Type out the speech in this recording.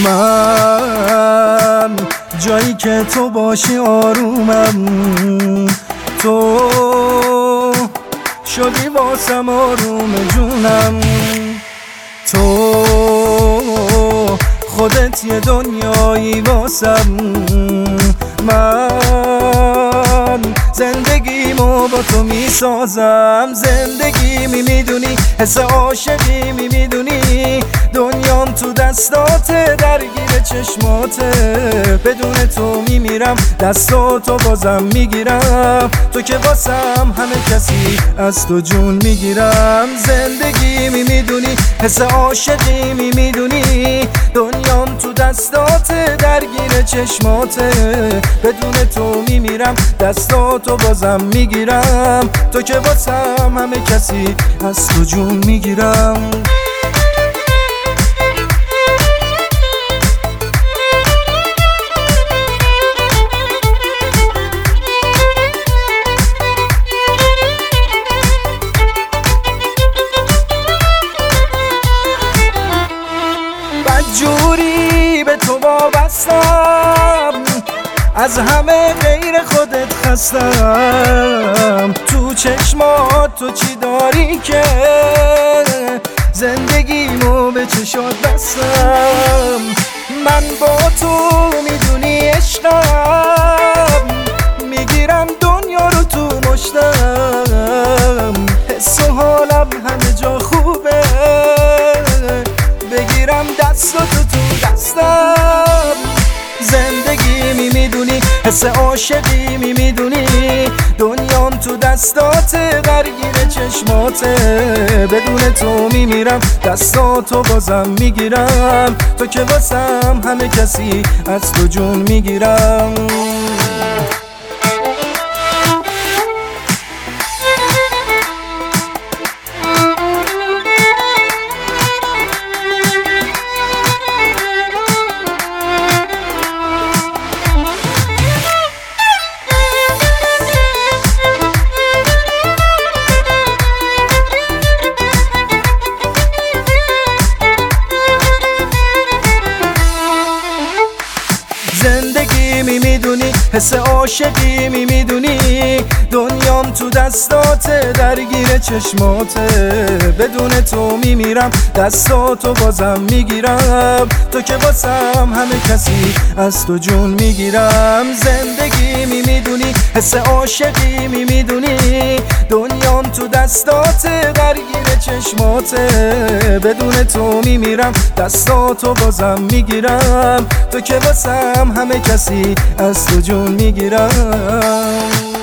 من جایی که تو باشی آرومم، تو شدی واسم آروم جونم، تو خودت یه دنیایی واسم. من زندگیمو با تو میسازم، زندگی میدونی، حس عاشقی میدونی، دنیام تو دستاته، درگیر چشماته، بدون تو میمیرم، دستاتو بازم میگیرم، تو که واسم همه کسی، از تو جون میگیرم. زندگی میدونی، حس عاشقی میدونی، دنیام تو دستاته، درگیر چشماته، بدون تو میمیرم، دستاتو بازم میگیرم، تو که واسم همه کسی، از تو جون میگیرم. جوری به تو وابستم، از همه غیر خودت خستم، تو چشمات تو چی داری که زندگیمو به چشات بستم. من با تو میدونی عشقم، میگیرم دنیا رو تو مشتم، حس و حالم همه جا خوبه، بگیرم دستاتو تو دستم. زندگی میدونی، حس عاشقی میدونی، دنیام تو دستاته، درگیر چشماته، بدون تو میمیرم، دستاتو بازم میگیرم، تو که واسم همه کسی، از تو جون میگیرم. زندگی میدونی، حس عاشقی میدونی، دنیام تو دستاته، درگیر چشماته، بدون تو میمیرم، دستاتو بازم میگیرم، تو که واسم همه کسی، از تو جون میگیرم. زندگی میدونی، حس عاشقی میدونی، دنیام تو دستاته، درگیر چشماته، بدون تو میمیرم، دستاتو بازم میگیرم، تو که واسم همه کسی، از تو جون میگیرم.